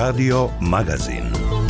Radio Magazin.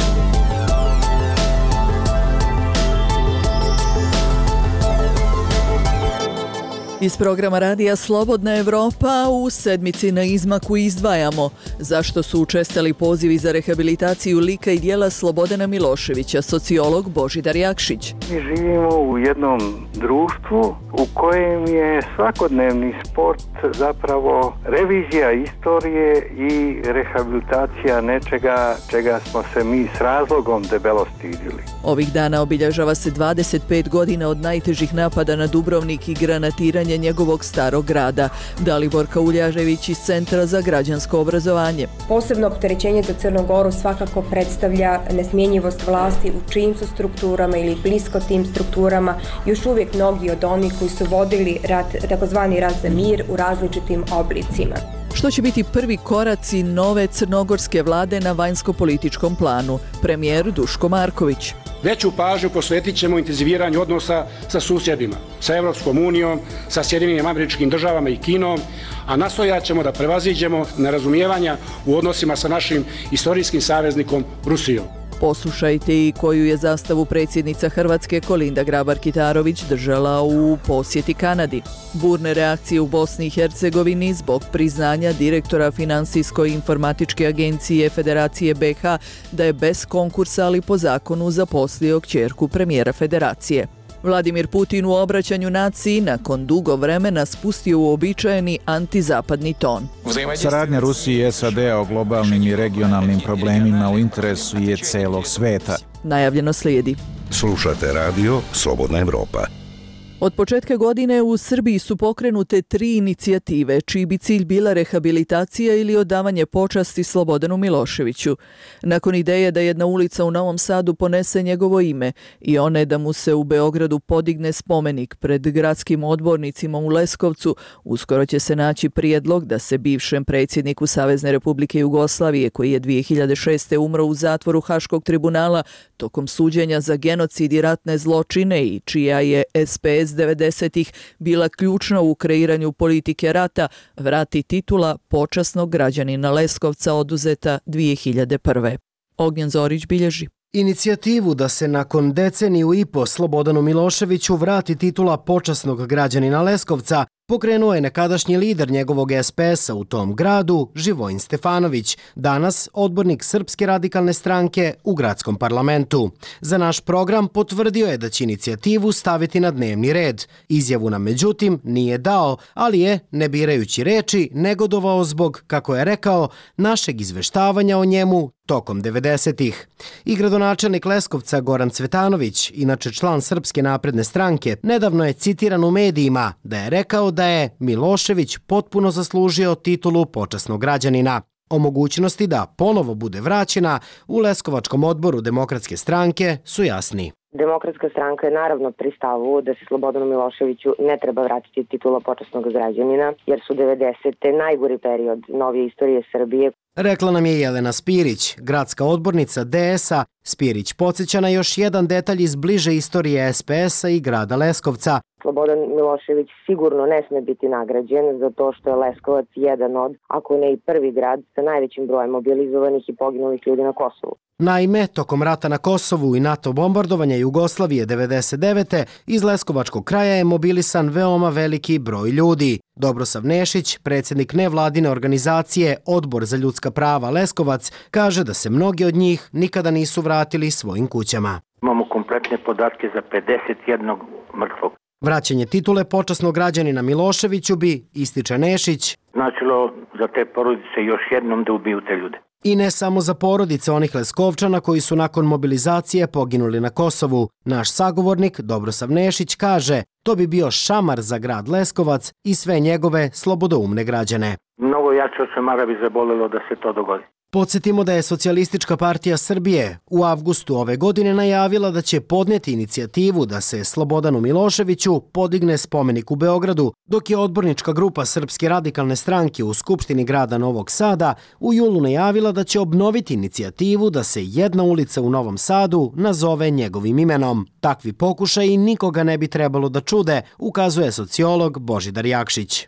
Iz programa radija Slobodna Evropa u sedmici na izmaku izdvajamo zašto su učestali pozivi za rehabilitaciju lika i djela Slobodana Miloševića, sociolog Božidar Jakšić. Mi živimo u jednom društvu u kojem je svakodnevni sport zapravo revizija istorije i rehabilitacija nečega čega smo se mi s razlogom debelo stidili. Ovih dana obilježava se 25 godina od najtežih napada na Dubrovnik i granatiranje njegovog starog grada. Dalibor Kauljažević iz Centra za građansko obrazovanje. Posebno opterećenje za Crnu Goru svakako predstavlja nesmjenjivost vlasti u čijim su strukturama ili blisko tim strukturama još uvijek mnogi od onih koji su vodili rat, takozvani rat za mir u različitim oblicima. Što će biti prvi koraci nove crnogorske vlade na vanjsko-političkom planu? Premijer Duško Marković. Veću pažnju posvetit ćemo intenziviranju odnosa sa susjedima, sa Europskom unijom, sa Sjedinjenim Američkim Državama i Kinom, a nastojat ćemo da prevaziđemo nerazumijevanja u odnosima sa našim istorijskim saveznikom Rusijom. Poslušajte i koju je zastavu predsjednica Hrvatske Kolinda Grabar-Kitarović držala u posjeti Kanadi. Burne reakcije u Bosni i Hercegovini zbog priznanja direktora Finansijsko-informatičke agencije Federacije BiH da je bez konkursa, ali po zakonu zaposlio kćerku premijera Federacije. Vladimir Putin u obraćanju naciji nakon dugo vremena spustio uobičajeni antizapadni ton. Saradnja Rusije i SAD-a o globalnim i regionalnim problemima u interesu je celog sveta. Najavljeno slijedi. Slušate radio Slobodna Evropa. Od početka godine u Srbiji su pokrenute 3 inicijative, čiji bi cilj bila rehabilitacija ili odavanje počasti Slobodanu Miloševiću. Nakon ideje da jedna ulica u Novom Sadu ponese njegovo ime i one da mu se u Beogradu podigne spomenik pred gradskim odbornicima u Leskovcu, uskoro će se naći prijedlog da se bivšem predsjedniku Savezne Republike Jugoslavije, koji je 2006. umro u zatvoru Haškog tribunala tokom suđenja za genocid i ratne zločine i čija je SPS 90-ih bila ključna u kreiranju politike rata, vrati titula počasnog građanina Leskovca oduzeta 2001. Ognjen Zorić bilježi. Inicijativu da se nakon deceniju i po Slobodanu Miloševiću vrati titula počasnog građanina Leskovca pokrenuo je nekadašnji lider njegovog SPS-a u tom gradu, Živojin Stefanović, danas odbornik Srpske radikalne stranke u gradskom parlamentu. Za naš program potvrdio je da će inicijativu staviti na dnevni red. Izjavu nam međutim nije dao, ali je, ne birajući reči, negodovao zbog, kako je rekao, našeg izveštavanja o njemu tokom 90-ih. I gradonačelnik Leskovca Goran Cvetanović, inače član Srpske napredne stranke, nedavno je citiran u medijima da je rekao da je Milošević potpuno zaslužio titulu počasnog građanina. O mogućnosti da ponovo bude vraćena u Leskovačkom odboru Demokratske stranke su jasni. Demokratska stranka je naravno pri stavu da se Slobodanu Miloševiću ne treba vratiti titula počasnog građanina, jer su 90. najgori period novije istorije Srbije. Rekla nam je Jelena Spirić, gradska odbornica DS-a. Spirić podsjeća na još jedan detalj iz bliže istorije SPS-a i grada Leskovca. Slobodan Milošević sigurno ne sme biti nagrađen zato što je Leskovac jedan od, ako ne i prvi grad, sa najvećim brojem mobilizovanih i poginulih ljudi na Kosovu. Naime, tokom rata na Kosovu i NATO bombardovanja Jugoslavije 99. iz Leskovačkog kraja je mobilisan veoma veliki broj ljudi. Dobrosav Nešić, predsjednik nevladine organizacije Odbor za ljudska prava Leskovac, kaže da se mnogi od njih nikada nisu vratili svojim kućama. Imamo kompletne podatke za 51 mrtvog. Vraćanje titule počasnog građanina Miloševiću bi, ističe Nešić, značilo za te porodice još jednom da ubiju te ljude. I ne samo za porodice onih Leskovčana koji su nakon mobilizacije poginuli na Kosovu. Naš sagovornik Dobrosav Nešić kaže, to bi bio šamar za grad Leskovac i sve njegove slobodoumne građane. Mnogo jače od šamara bi zabolelo da se to dogodi. Podsjetimo da je Socijalistička partija Srbije u avgustu ove godine najavila da će podnijeti inicijativu da se Slobodanu Miloševiću podigne spomenik u Beogradu, dok je odbornička grupa Srpske radikalne stranke u Skupštini grada Novog Sada u julu najavila da će obnoviti inicijativu da se jedna ulica u Novom Sadu nazove njegovim imenom. Takvi pokušaji nikoga ne bi trebalo da čude, ukazuje sociolog Božidar Jakšić.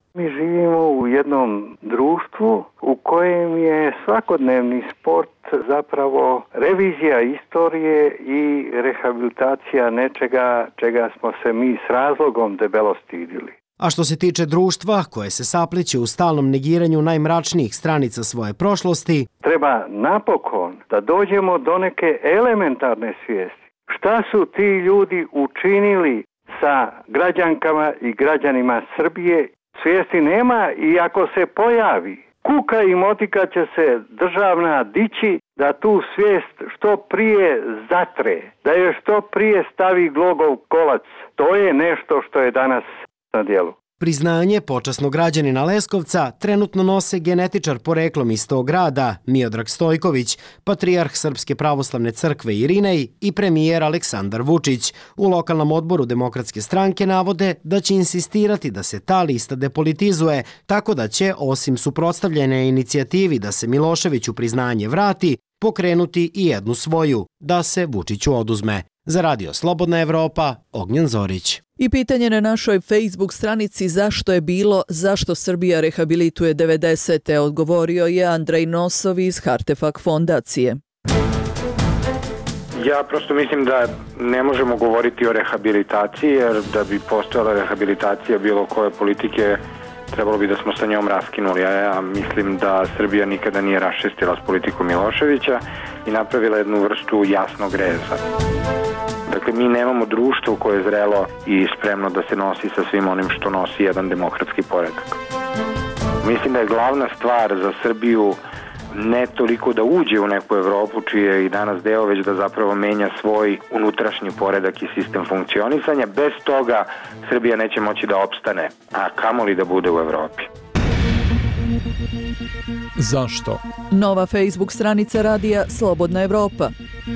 Mi živimo u jednom društvu u kojem je svakodnevni sport zapravo revizija istorije i rehabilitacija nečega čega smo se mi s razlogom debelo stidili. A što se tiče društva koje se sapliće u stalnom negiranju najmračnijih stranica svoje prošlosti, treba napokon da dođemo do neke elementarne svijesti. Šta su ti ljudi učinili sa građankama i građanima Srbije? Svijesti nema i ako se pojavi, kuka i motika će se državna dići da tu svijest što prije zatre, da je što prije stavi glogov kolac. To je nešto što je danas na djelu. Priznanje počasnog građanina Leskovca trenutno nose genetičar poreklom iz tog grada Miodrag Stojković, patrijarh Srpske pravoslavne crkve Irinej i premijer Aleksandar Vučić. U lokalnom odboru Demokratske stranke navode da će insistirati da se ta lista depolitizuje, tako da će, osim suprotstavljene inicijativi da se Miloševiću priznanje vrati, pokrenuti i jednu svoju, da se Vučiću oduzme. Za Radio Slobodna Evropa, Ognjen Zorić. I pitanje na našoj Facebook stranici zašto Srbija rehabilituje 90. odgovorio je Andrej Nosov iz Hartefak fondacije. Ja prosto mislim da ne možemo govoriti o rehabilitaciji, jer da bi postojala rehabilitacija bilo koje politike, trebalo bi da smo sa njom raskinuli. Ja mislim da Srbija nikada nije raščistila s politikom Miloševića i napravila jednu vrstu jasnog reza. Dakle, mi nemamo društvo koje je zrelo i spremno da se nosi sa svim onim što nosi jedan demokratski poredak. Mislim da je glavna stvar za Srbiju ne toliko da uđe u neku Evropu, čiji je i danas deo, već da zapravo menja svoj unutrašnji poredak i sistem funkcionisanja. Bez toga Srbija neće moći da opstane, a kamoli da bude u Evropi. Zašto? Nova Facebook stranica radija Slobodna Evropa.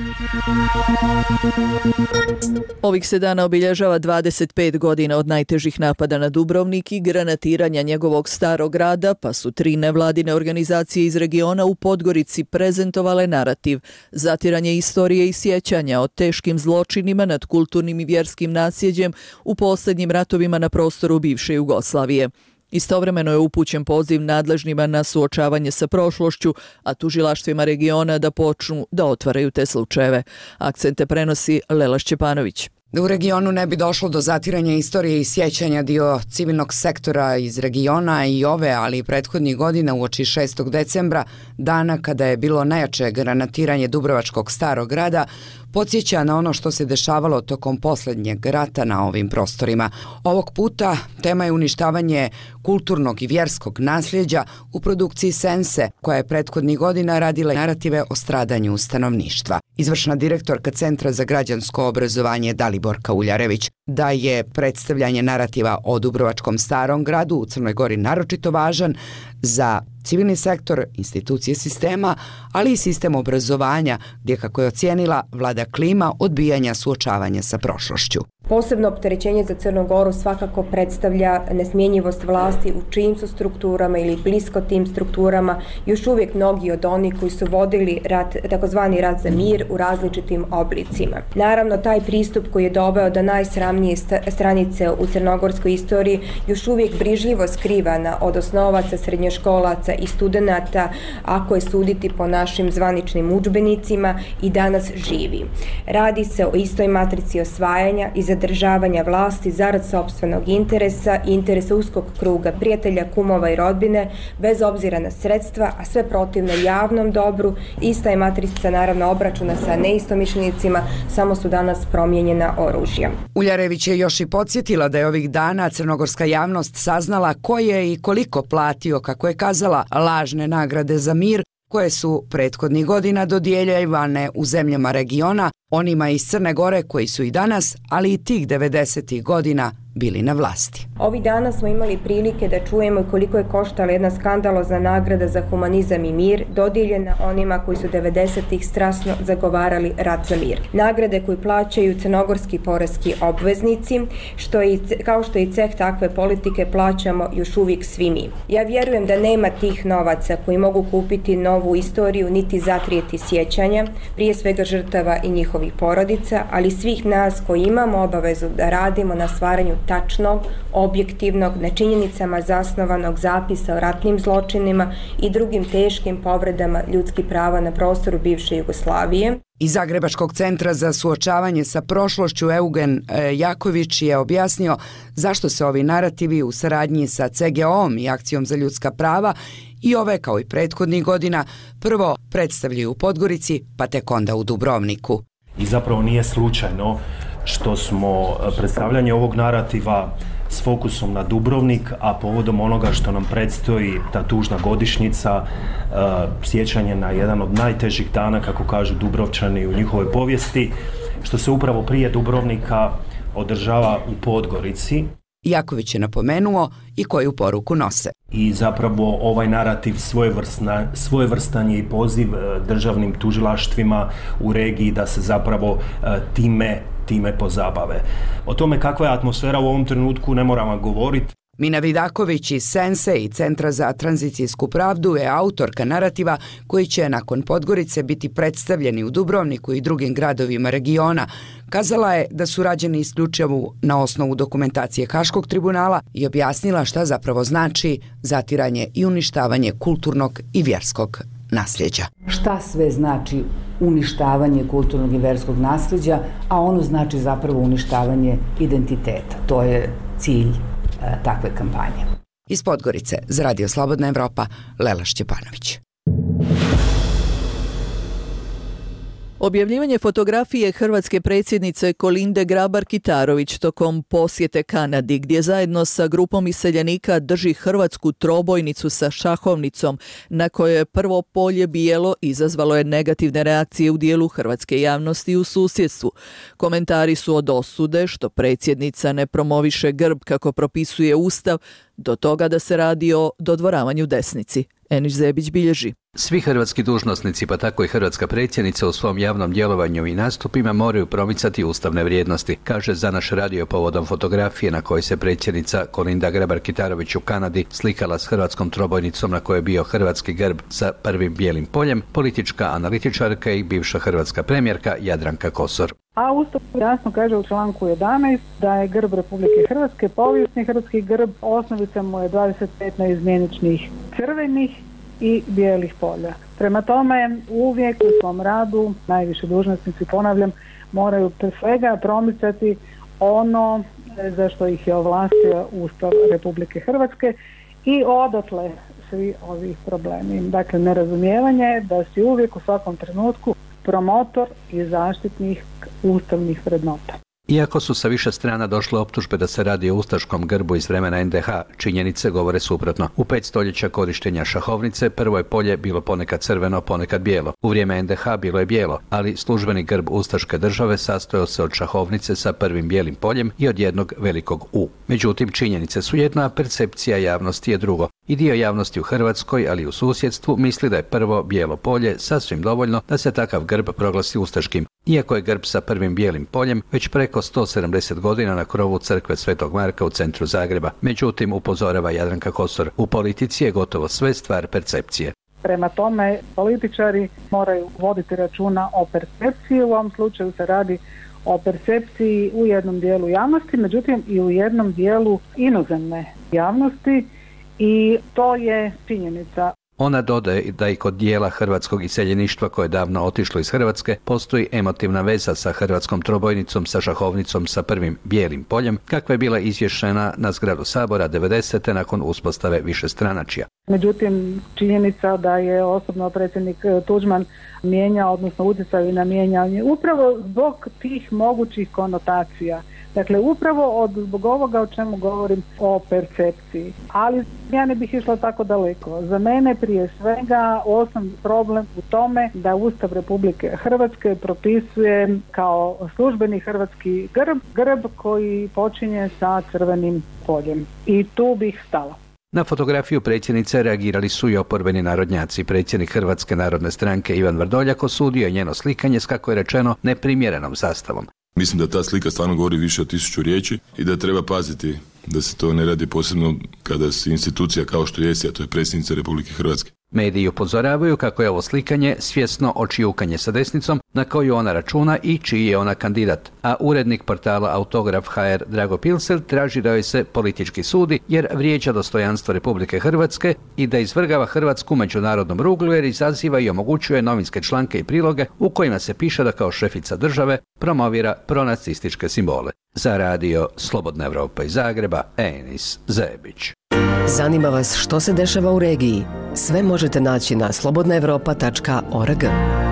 Ovih se dana obilježava 25 godina od najtežih napada na Dubrovnik i granatiranja njegovog starog grada, pa su 3 nevladine organizacije iz regiona u Podgorici prezentovale narativ zatiranje istorije i sjećanja o teškim zločinima nad kulturnim i vjerskim nasljeđem u posljednjim ratovima na prostoru bivše Jugoslavije. Istovremeno je upućen poziv nadležnima na suočavanje sa prošlošću, a tužilaštvima regiona da počnu da otvaraju te slučajeve. Akcente prenosi Lela Šćepanović. Da u regionu ne bi došlo do zatiranja istorije i sjećanja, dio civilnog sektora iz regiona i ove, ali i prethodnih godina uoči 6. decembra, dana kada je bilo najjače granatiranje Dubrovačkog starog grada, podsjeća na ono što se dešavalo tokom posljednjeg rata na ovim prostorima. Ovog puta tema je uništavanje kulturnog i vjerskog nasljeđa u produkciji Sense, koja je prethodnih godina radila narative o stradanju stanovništva. Izvršna direktorka Centra za građansko obrazovanje Daliborka Uljarević da je predstavljanje narativa o Dubrovačkom starom gradu u Crnoj Gori naročito važan za civilni sektor, institucije sistema, ali i sistem obrazovanja, gdje, kako je ocijenila, vlada klima odbijanja suočavanja sa prošlošću. Posebno opterećenje za Crnu Goru svakako predstavlja nesmjenjivost vlasti u čijim su strukturama ili blisko tim strukturama još uvijek mnogi od onih koji su vodili rat, takozvani rat za mir u različitim oblicima. Naravno, taj pristup koji je doveo do najsramnije stranice u crnogorskoj istoriji još uvijek brižljivo skrivana od osnovaca, srednjoškolaca i studenata, ako je suditi po našim zvaničnim udžbenicima, i danas živi. Radi se o istoj matrici osvajanja i zadržavanja vlasti zarad sopstvenog interesa i interesa uskog kruga prijatelja, kumova i rodbine, bez obzira na sredstva, a sve protivno javnom dobru. Ista je matrica naravno obračuna sa neistomišljenicima, samo su danas promijenjena oružja. Uljarević je još i podsjetila da je ovih dana crnogorska javnost saznala ko je i koliko platio, kako je kazala, lažne nagrade za mir, koje su prethodnih godina dodjeljivane u zemljama regiona, onima iz Crne Gore koji su i danas, ali i tih 90. godina, bili na vlasti. Ovih dana smo imali prilike da čujemo koliko je koštala jedna skandalozna nagrada za humanizam i mir, dodijeljena onima koji su 90-ih strasno zagovarali rat za mir. Nagrade koju plaćaju crnogorski poreski obveznici, kao što i ceh takve politike plaćamo još uvijek svi mi. Ja vjerujem da nema tih novaca koji mogu kupiti novu istoriju niti zatrijeti sjećanja, prije svega žrtava i njihovih ovih porodica, ali svih nas koji imamo obavezu da radimo na stvaranju tačnog, objektivnog, na činjenicama zasnovanog zapisa o ratnim zločinima i drugim teškim povredama ljudskih prava na prostoru bivše Jugoslavije. Iz Zagrebačkog centra za suočavanje sa prošlošću Eugen Jaković je objasnio zašto se ovi narativi u saradnji sa CGO-om i Akcijom za ljudska prava i ove kao i prethodnih godina prvo predstavljaju u Podgorici, pa tek onda u Dubrovniku. I zapravo nije slučajno što smo predstavljanje ovog narativa s fokusom na Dubrovnik, a povodom onoga što nam predstoji ta tužna godišnjica, sjećanje na jedan od najtežih dana, kako kažu Dubrovčani u njihovoj povijesti, što se upravo prije Dubrovnika održava u Podgorici. Jaković je napomenuo i koju poruku nose. I zapravo ovaj narativ svojevrstan je i poziv državnim tužilaštvima u regiji da se zapravo time pozabave. O tome kakva je atmosfera u ovom trenutku ne moram vam govoriti. Mina Vidaković iz Sense i Centra za tranzicijsku pravdu je autorka narativa koji će nakon Podgorice biti predstavljeni u Dubrovniku i drugim gradovima regiona. Kazala je da su rađeni isključivo na osnovu dokumentacije Haškog tribunala i objasnila šta zapravo znači zatiranje i uništavanje kulturnog i vjerskog nasljeđa. Šta sve znači uništavanje kulturnog i vjerskog nasljeđa, a ono znači zapravo uništavanje identiteta. To je cilj takve kampanje. Iz Podgorice za Radio Slobodna Evropa, Lela Šćepanović. Objavljivanje fotografije hrvatske predsjednice Kolinde Grabar-Kitarović tokom posjete Kanadi, gdje zajedno sa grupom iseljenika drži hrvatsku trobojnicu sa šahovnicom, na kojoj je prvo polje bijelo, izazvalo je negativne reakcije u dijelu hrvatske javnosti u susjedstvu. Komentari su od osude što predsjednica ne promoviše grb kako propisuje Ustav, do toga da se radi o dodvoravanju desnici. Eniš Zebić bilježi. Svi hrvatski dužnosnici, pa tako i hrvatska predsjednica u svom javnom djelovanju i nastupima moraju promicati ustavne vrijednosti, kaže za naš radio povodom fotografije na kojoj se predsjednica Kolinda Grabar-Kitarović u Kanadi slikala s hrvatskom trobojnicom na kojoj je bio hrvatski grb sa prvim bijelim poljem, politička analitičarka i bivša hrvatska premijerka Jadranka Kosor. A Ustav jasno kaže u članku 11 da je grb Republike Hrvatske povijesni hrvatski grb, osnovica mu je 25 neizmjeničnih crvenih i bijelih polja. Prema tome, uvijek u svom radu, najviše dužnosnici, ponavljam, moraju pre svega promicati ono za što ih je ovlastio Ustav Republike Hrvatske i odatle svi ovi problemi. Dakle, nerazumijevanje da si uvijek u svakom trenutku promotor i zaštitnih ustavnih vrednota. Iako su sa više strana došle optužbe da se radi o ustaškom grbu iz vremena NDH, činjenice govore suprotno. U 5 stoljeća korištenja šahovnice prvo je polje bilo ponekad crveno, ponekad bijelo. U vrijeme NDH bilo je bijelo, ali službeni grb ustaške države sastojao se od šahovnice sa prvim bijelim poljem i od jednog velikog U. Međutim, činjenice su jedno, a percepcija javnosti je drugo. I dio javnosti u Hrvatskoj, ali i u susjedstvu, misli da je prvo bijelo polje sasvim dovoljno da se takav grb proglasi ustaškim. Iako je grb sa prvim bijelim poljem već preko 170 godina na krovu crkve Svetog Marka u centru Zagreba. Međutim, upozorava Jadranka Kosor, u politici je gotovo sve stvar percepcije. Prema tome, političari moraju voditi računa o percepciji, u ovom slučaju se radi o percepciji u jednom dijelu javnosti, međutim i u jednom dijelu inozemne javnosti i to je činjenica. Ona dodaje da i kod dijela hrvatskog iseljeništva koje je davno otišlo iz Hrvatske postoji emotivna veza sa hrvatskom trobojnicom sa šahovnicom sa prvim bijelim poljem, kakva je bila izvješena na zgradu Sabora 90. nakon uspostave višestranačja. Međutim, činjenica da je osobno predsjednik Tuđman mijenjao, odnosno utjecao na mijenjanje, upravo zbog tih mogućih konotacija. Dakle, upravo zbog ovoga o čemu govorim o percepciji. Ali ja ne bih išla tako daleko. Za mene prije svega osnovni problem u tome da Ustav Republike Hrvatske propisuje kao službeni hrvatski grb koji počinje sa crvenim poljem. I tu bih stala. Na fotografiju predsjednice reagirali su i oporbeni narodnjaci. Predsjednik Hrvatske narodne stranke Ivan Vrdoljak osudio je njeno slikanje s, kako je rečeno, neprimjerenom zastavom. Mislim da ta slika stvarno govori više od 1000 riječi i da treba paziti da se to ne radi posebno kada se institucija kao što jesi, a to je predsjednica Republike Hrvatske, Mediji upozoravaju kako je ovo slikanje svjesno očijukanje sa desnicom na koju ona računa i čiji je ona kandidat. A urednik portala Autograf.hr Drago Pilser traži da joj se politički sudi jer vrijeđa dostojanstvo Republike Hrvatske i da izvrgava Hrvatsku međunarodnom ruglu jer izaziva i omogućuje novinske članke i priloge u kojima se piše da kao šefica države promovira pronacističke simbole. Za radio Slobodna Evropa iz Zagreba, Enis Zebić. Zanima vas što se dešava u regiji? Sve možete naći na slobodnaevropa.org.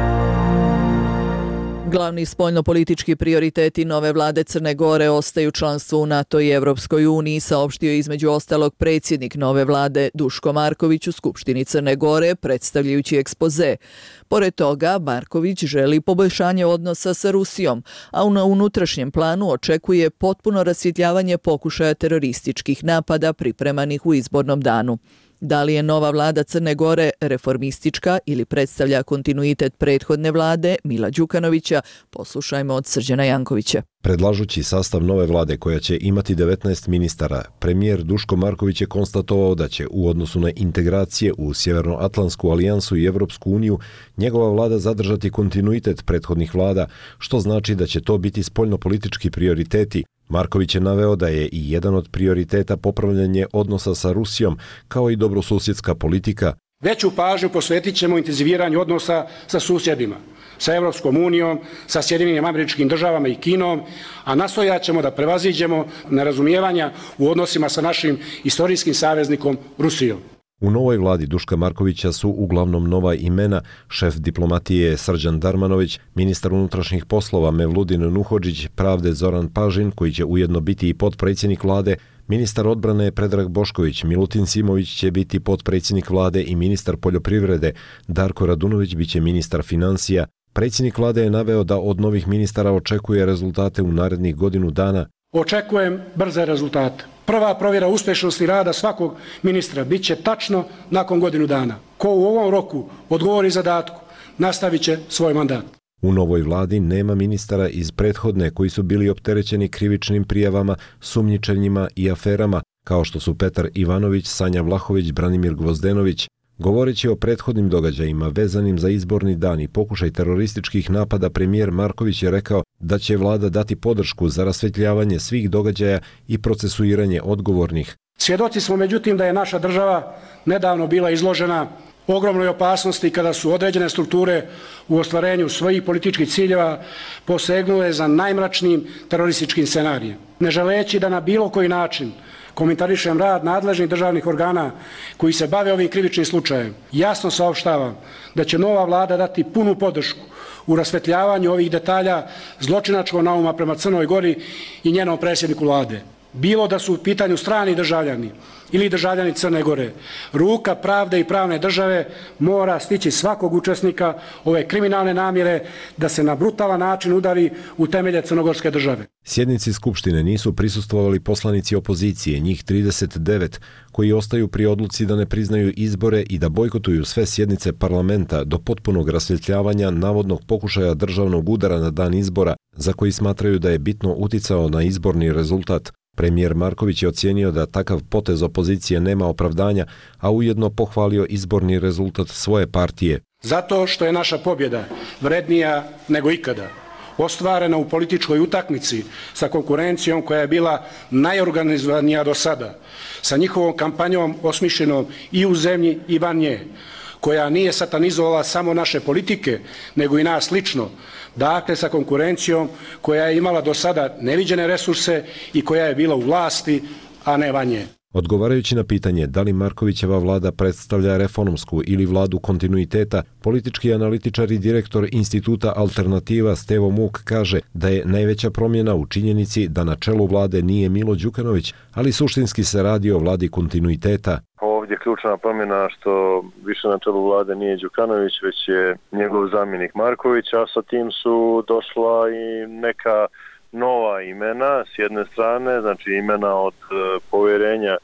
Glavni spoljnopolitički prioriteti nove vlade Crne Gore ostaju članstvo u NATO i Evropskoj uniji, saopštio je između ostalog predsjednik nove vlade Duško Marković u Skupštini Crne Gore, predstavljajući ekspoze. Pored toga, Marković želi poboljšanje odnosa sa Rusijom, a na unutrašnjem planu očekuje potpuno rasvjetljavanje pokušaja terorističkih napada pripremanih u izbornom danu. Da li je nova vlada Crne Gore reformistička ili predstavlja kontinuitet prethodne vlade Mila Đukanovića, poslušajmo od Srđana Jankovića. Predlažući sastav nove vlade koja će imati 19 ministara, premijer Duško Marković je konstatovao da će u odnosu na integracije u Sjevernoatlantsku alijansu i Evropsku uniju njegova vlada zadržati kontinuitet prethodnih vlada, što znači da će to biti spoljnopolitički prioriteti. Marković je naveo da je i jedan od prioriteta popravljanje odnosa sa Rusijom, kao i dobrosusjedska politika. Veću pažnju posvetit ćemo intenziviranju odnosa sa susjedima, sa Evropskom unijom, sa Sjedinjenim Američkim Državama i Kinom, a nastojat ćemo da prevaziđemo nerazumijevanja u odnosima sa našim istorijskim saveznikom Rusijom. U novoj vladi Duška Markovića su uglavnom nova imena, šef diplomatije Srđan Darmanović, ministar unutrašnjih poslova Mevludin Nuhodžić, pravde Zoran Pažin, koji će ujedno biti i potpredsjednik vlade, ministar odbrane Predrag Bošković, Milutin Simović će biti potpredsjednik vlade i ministar poljoprivrede, Darko Radunović biće ministar financija. Predsjednik vlade je naveo da od novih ministara očekuje rezultate u narednih godinu dana. Očekujem brze rezultate. Prva provjera uspješnosti rada svakog ministra bit će tačno nakon godinu dana. Ko u ovom roku odgovori zadatku, nastavit će svoj mandat. U novoj vladi nema ministara iz prethodne koji su bili opterećeni krivičnim prijavama, sumnjičenjima i aferama, kao što su Petar Ivanović, Sanja Vlahović, Branimir Gvozdenović. Govoreći o prethodnim događajima vezanim za izborni dan i pokušaj terorističkih napada, premijer Marković je rekao da će vlada dati podršku za rasvjetljavanje svih događaja i procesuiranje odgovornih. Svjedoci smo međutim da je naša država nedavno bila izložena ogromnoj opasnosti kada su određene strukture u ostvarenju svojih političkih ciljeva posegnule za najmračnijim terorističkim scenarijem. Ne želeći da na bilo koji način komentarišem rad nadležnih državnih organa koji se bave ovim krivičnim slučajem, jasno saopštavam da će nova vlada dati punu podršku u rasvetljavanju ovih detalja zločinačkog nauma prema Crnoj Gori i njenom predsjedniku vlade. Bilo da su u pitanju strani državljani ili državljani Crne Gore, ruka pravde i pravne države mora stići svakog učesnika ove kriminalne namjere da se na brutalan način udari u temelje crnogorske države. Sjednici Skupštine nisu prisustvovali poslanici opozicije, njih 39, koji ostaju pri odluci da ne priznaju izbore i da bojkotuju sve sjednice parlamenta do potpunog rasvjetljavanja navodnog pokušaja državnog udara na dan izbora, za koji smatraju da je bitno uticao na izborni rezultat. Premijer Marković je ocijenio da takav potez opozicije nema opravdanja, a ujedno pohvalio izborni rezultat svoje partije. Zato što je naša pobjeda vrednija nego ikada, ostvarena u političkoj utakmici sa konkurencijom koja je bila najorganizovanija do sada, sa njihovom kampanjom osmišljenom i u zemlji i van nje, koja nije satanizovala samo naše politike, nego i nas lično, dakle sa konkurencijom koja je imala do sada neviđene resurse i koja je bila u vlasti, a ne van nje. Odgovarajući na pitanje da li Markovićeva vlada predstavlja reformsku ili vladu kontinuiteta, politički analitičar i direktor instituta Alternativa Stevo Muk kaže da je najveća promjena u činjenici da na čelu vlade nije Milo Đukanović, ali suštinski se radi o vladi kontinuiteta. Ovdje ključna promjena što više na čelu vlade nije Đukanović, već je njegov zamjenik Marković, a sa tim su došla i neka nova imena s jedne strane, znači imena od povjerenja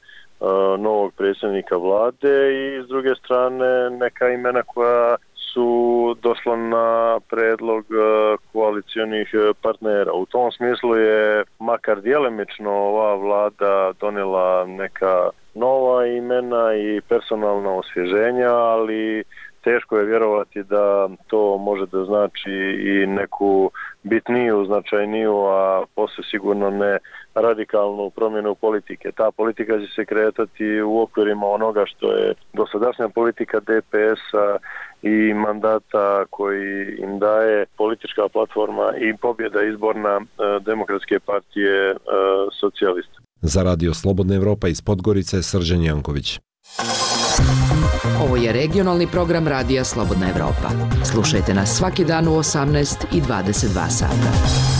novog predsjednika vlade i s druge strane neka imena koja su došla na predlog koalicionih partnera. U tom smislu je makar djelimično ova vlada donijela neka nova imena i personalna osvježenja, ali teško je vjerovati da to može da znači i neku bitniju, značajniju, a posle sigurno ne radikalnu promjenu politike. Ta politika će se kretati u okvirima onoga što je dosadašnja politika DPS-a i mandata koji im daje politička platforma i pobjeda izborna Demokratske partije socijalista. Za Radio Slobodna Evropa iz Podgorice, Srđan Janković. Ovo je regionalni program Radija Slobodna Evropa. Slušajte nas svaki dan u 18 i 22 sata.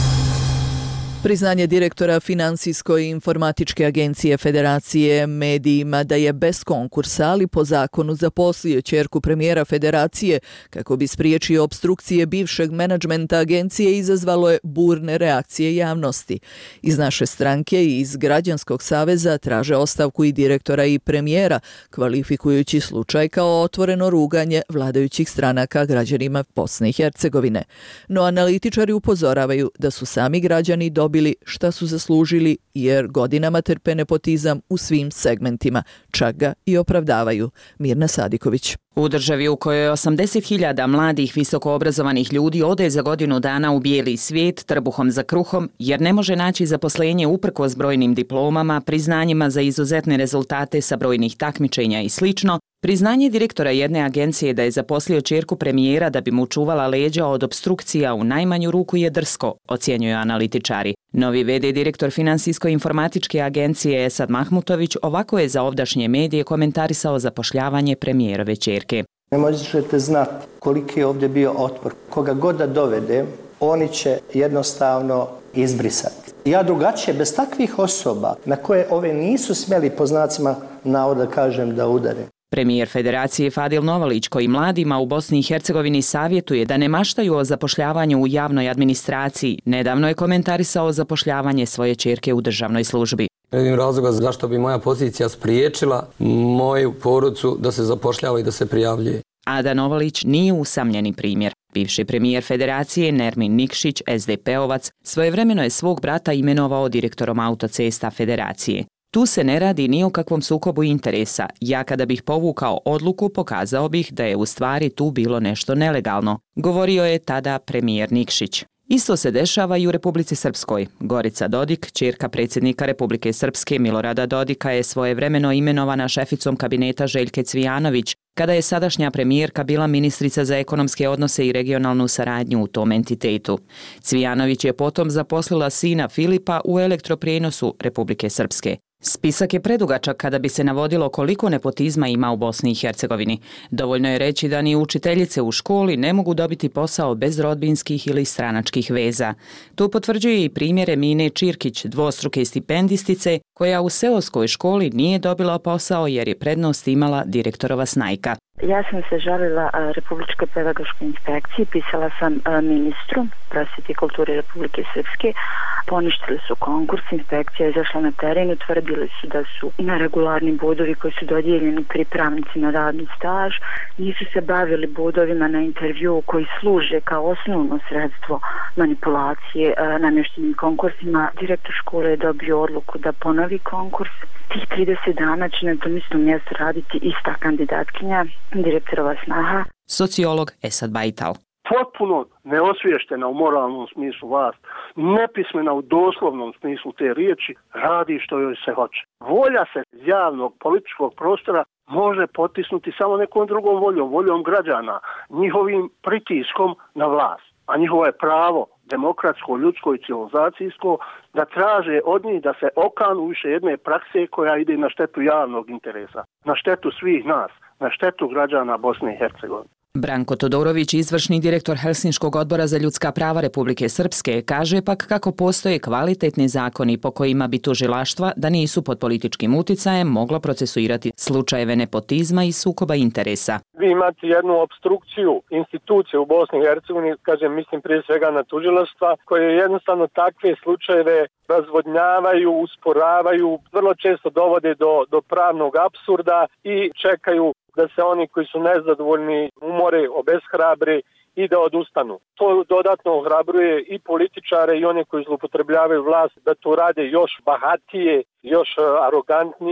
Priznanje direktora Finansijsko-informatičke agencije Federacije medijima da je bez konkursa, ali po zakonu zaposlio ćerku premijera Federacije kako bi spriječio opstrukcije bivšeg menadžmenta agencije, izazvalo je burne reakcije javnosti. Iz naše stranke i iz Građanskog saveza traže ostavku i direktora i premijera, kvalifikujući slučaj kao otvoreno ruganje vladajućih stranaka građanima Bosne i Hercegovine. No analitičari upozoravaju da su sami građani dobili šta su zaslužili, jer godinama trpe nepotizam u svim segmentima, čak ga i opravdavaju. Mirna Sadiković. U državi u kojoj 80.000 mladih visokoobrazovanih ljudi ode za godinu dana u bijeli svijet trbuhom za kruhom, jer ne može naći zaposlenje uprkos brojnim diplomama, priznanjima za izuzetne rezultate sa brojnih takmičenja i slično, priznanje direktora jedne agencije da je zaposlio ćerku premijera da bi mu čuvala leđa od opstrukcija u najmanju ruku je drsko, ocjenjuju analitičari. Novi VD direktor Finansijsko-informatičke agencije Esad Mahmutović ovako je za ovdašnje medije komentarisao zapošljavanje premijerove ćerke. Ne možete znati koliki je ovdje bio otpor. Koga god da dovedem, oni će jednostavno izbrisati. Ja drugačije, bez takvih osoba na koje ove nisu smjeli po znacima navoda kažem da udare. Premijer Federacije Fadil Novalić, koji mladima u Bosni i Hercegovini savjetuje da ne maštaju o zapošljavanju u javnoj administraciji, nedavno je komentarisao zapošljavanje svoje ćerke u državnoj službi. Ne vidim razloga zašto bi moja pozicija spriječila moju porodicu da se zapošljava i da se prijavljuje. Ada Novalić nije usamljeni primjer. Bivši premijer Federacije Nermin Nikšić, SDP-ovac, svojevremeno je svog brata imenovao direktorom autocesta Federacije. Tu se ne radi ni o kakvom sukobu interesa. Ja kada bih povukao odluku, pokazao bih da je u stvari tu bilo nešto nelegalno, govorio je tada premijer Nikšić. Isto se dešava i u Republici Srpskoj. Gorica Dodik, ćerka predsjednika Republike Srpske Milorada Dodika, je svojevremeno imenovana šeficom kabineta Željke Cvijanović, kada je sadašnja premijerka bila ministrica za ekonomske odnose i regionalnu saradnju u tom entitetu. Cvijanović je potom zaposlila sina Filipa u elektroprijenosu Republike Srpske. Spisak je predugačak kada bi se navodilo koliko nepotizma ima u Bosni i Hercegovini. Dovoljno je reći da ni učiteljice u školi ne mogu dobiti posao bez rodbinskih ili stranačkih veza. To potvrđuje i primjer Emine Čirkić, dvostruke stipendistice, koja u seoskoj školi nije dobila posao jer je prednost imala direktorova snajka. Ja sam se žalila Republičkoj pedagoškoj inspekciji, pisala sam ministru prosvjete i kulture Republike Srpske, poništili su konkurs, inspekcija je izašla na teren, utvrdili su da su neregularni bodovi koji su dodijeljeni pripravnici na radni staž, nisu se bavili bodovima na intervju koji služe kao osnovno sredstvo manipulacije namještenim konkursima. Direktor škole je dobio odluku da ponovi konkurs. Tih 30 dana će na tom istom mjestu raditi ista kandidatkinja, direktorova snaha. Sociolog Esad Bajtal. Potpuno neosvještena u moralnom smislu vlast, nepismena u doslovnom smislu te riječi, radi što joj se hoće. Volja se iz javnog političkog prostora može potisnuti samo nekom drugom voljom građana, njihovim pritiskom na vlast. A njihovo je pravo demokratsko, ljudsko i civilizacijsko da traže od njih da se okanu više jedne prakse koja ide na štetu javnog interesa, na štetu svih nas, na štetu građana Bosne i Hercegovine. Branko Todorović, izvršni direktor Helsinškog odbora za ljudska prava Republike Srpske, kaže pak kako postoje kvalitetni zakoni po kojima bi tužilaštva, da nisu pod političkim uticajem, moglo procesuirati slučajeve nepotizma i sukoba interesa. Vi imate jednu opstrukciju institucije u Bosni i Hercegovini, kažem, mislim prije svega na tužilaštva, koje jednostavno takve slučajeve razvodnjavaju, usporavaju, vrlo često dovode do pravnog apsurda i čekaju da se oni koji su nezadovoljni umore, obeshrabre i da odustanu. To dodatno ohrabruje i političare i one koji zloupotrebljavaju vlast da to rade još bahatije, još arogantnije.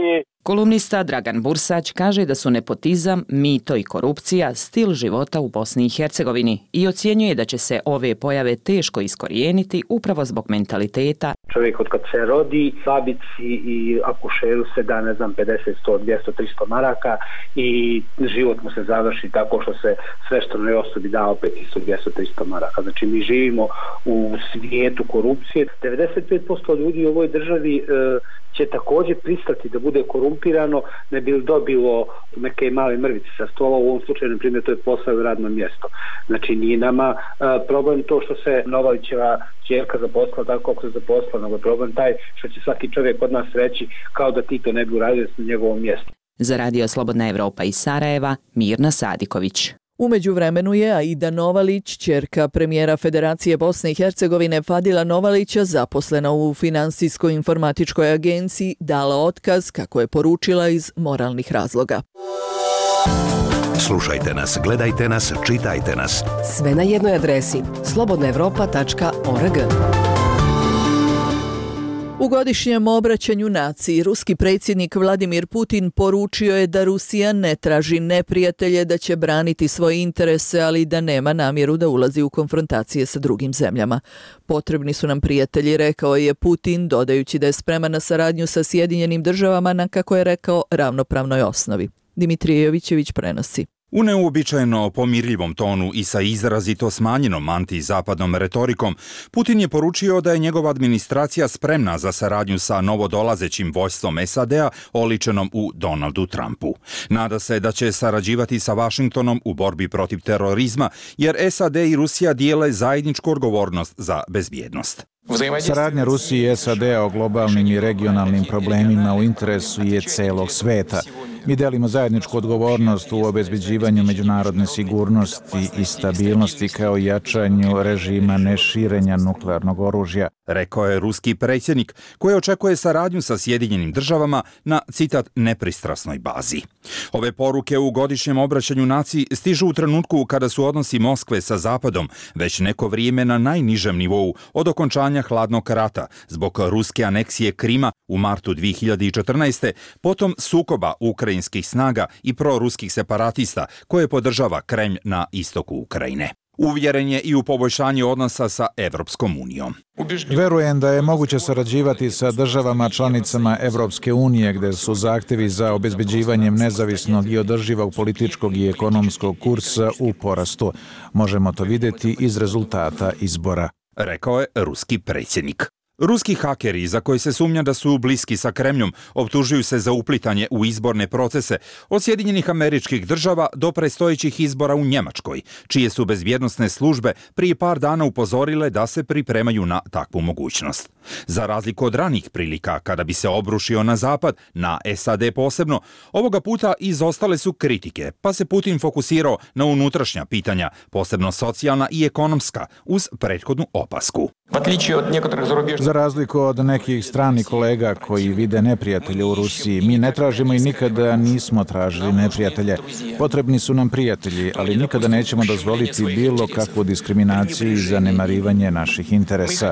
Kolumnista Dragan Bursać kaže da su nepotizam, mito i korupcija stil života u Bosni i Hercegovini i ocjenjuje da će se ove pojave teško iskorijeniti upravo zbog mentaliteta. Čovjek od kad se rodi, babici i akušeru se da 50, 100, 200, 300 maraka i život mu se završi tako što se sveštenoj osobi da opet 200, 300 maraka. Znači mi živimo u svijetu korupcije. 95% ljudi u ovoj državi će također pristati da bude korumpirano, ne bi dobilo neke male mrvice sa stola, u ovom slučaju, na primjer, to je posao i radno mjesto. Znači nije nama problem to što se Novavićeva ćerka zaposlila tako kako se zaposlila, nego je problem taj što će svaki čovjek od nas reći kao da ti to ne bi uradio na njegovom mjestu. Za Radio Slobodna Evropa iz Sarajeva, Mirna Sadiković. U međuvremenu je Aida Novalić, ćerka premijera Federacije Bosne i Hercegovine Fadila Novalića, zaposlena u Finansijsko-informatičkoj agenciji, dala otkaz, kako je poručila, iz moralnih razloga. Slušajte nas, gledajte nas, čitajte nas. Sve na jednoj adresi slobodnaevropa.org. U godišnjem obraćanju naciji, ruski predsjednik Vladimir Putin poručio je da Rusija ne traži neprijatelje, da će braniti svoje interese, ali da nema namjeru da ulazi u konfrontacije sa drugim zemljama. Potrebni su nam prijatelji, rekao je Putin, dodajući da je spreman na saradnju sa Sjedinjenim državama na, kako je rekao, ravnopravnoj osnovi. Dimitrije Jovićević prenosi. U neuobičajeno pomirljivom tonu i sa izrazito smanjenom antizapadnom retorikom, Putin je poručio da je njegova administracija spremna za saradnju sa novodolazećim vojstvom SAD-a oličenom u Donaldu Trumpu. Nada se da će sarađivati sa Vašingtonom u borbi protiv terorizma, jer SAD i Rusija dijele zajedničku odgovornost za bezbjednost. Saradnja Rusije i SAD-a o globalnim i regionalnim problemima u interesu je celog sveta. Mi delimo zajedničku odgovornost u obezbeđivanju međunarodne sigurnosti i stabilnosti kao i jačanju režima neširenja nuklearnog oružja, rekao je ruski predsjednik, koji očekuje saradnju sa Sjedinjenim državama na, citat, nepristrasnoj bazi. Ove poruke u godišnjem obraćanju naciji stižu u trenutku kada su odnosi Moskve sa Zapadom već neko vrijeme na najnižem nivou od okončanja hladnog rata zbog ruske aneksije Krima u martu 2014. potom sukoba ukrajinskih snaga i proruskih separatista koje podržava Kremlj na istoku Ukrajine. Uvjeren je i u poboljšanje odnosa sa Evropskom unijom. Verujem da je moguće sarađivati sa državama članicama Evropske unije, gde su zahtjevi za obezbeđivanjem nezavisnog i održivog političkog i ekonomskog kursa u porastu. Možemo to vidjeti iz rezultata izbora, rekao je ruski predsjednik. Ruski hakeri, za koji se sumnja da su bliski sa Kremljom, optužuju se za uplitanje u izborne procese od Sjedinjenih Američkih Država do predstojećih izbora u Njemačkoj, čije su bezbjednosne službe prije par dana upozorile da se pripremaju na takvu mogućnost. Za razliku od ranih prilika, kada bi se obrušio na Zapad, na SAD posebno, ovoga puta izostale su kritike, pa se Putin fokusirao na unutrašnja pitanja, posebno socijalna i ekonomska, uz prethodnu opasku. Za razliku od nekih stranih kolega koji vide neprijatelje u Rusiji, mi ne tražimo i nikada nismo tražili neprijatelje. Potrebni su nam prijatelji, ali nikada nećemo dozvoliti bilo kakvu diskriminaciju i zanemarivanje naših interesa,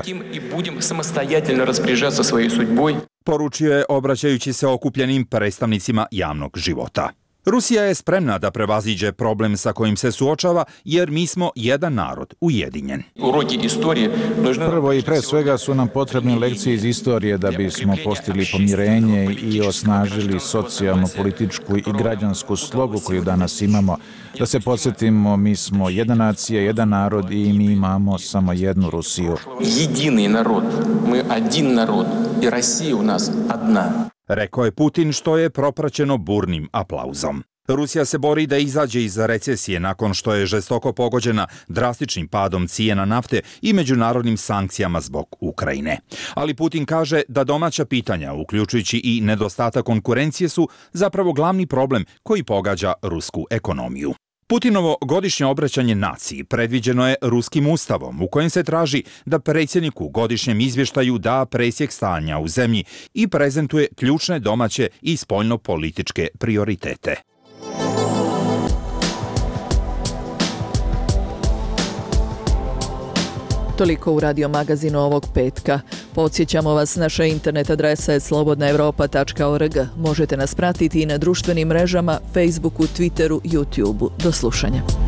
poručio je obraćajući se okupljenim predstavnicima javnog života. Rusija je spremna da prevaziđe problem sa kojim se suočava, jer mi smo jedan narod, ujedinjen. Prvo i pre svega su nam potrebne lekcije iz istorije da bismo postigli pomirenje i osnažili socijalnu, političku i građansku slogu koju danas imamo. Da se podsjetimo, mi smo jedna nacija, jedan narod i mi imamo samo jednu Rusiju. Jedini narod, mi один narod i Rusija u nas jedna. Rekao je Putin, što je propraćeno burnim aplauzom. Rusija se bori da izađe iz recesije nakon što je žestoko pogođena drastičnim padom cijena nafte i međunarodnim sankcijama zbog Ukrajine. Ali Putin kaže da domaća pitanja, uključujući i nedostatak konkurencije, su zapravo glavni problem koji pogađa rusku ekonomiju. Putinovo godišnje obraćanje naciji predviđeno je ruskim ustavom, u kojem se traži da predsjednik u godišnjem izvještaju da presjek stanja u zemlji i prezentuje ključne domaće i spoljno-političke prioritete. Toliko u Radio magazinu ovog petka. Podsjećamo vas, naša internet adresa je slobodnaevropa.org. Možete nas pratiti i na društvenim mrežama, Facebooku, Twitteru, YouTubeu. Do slušanja.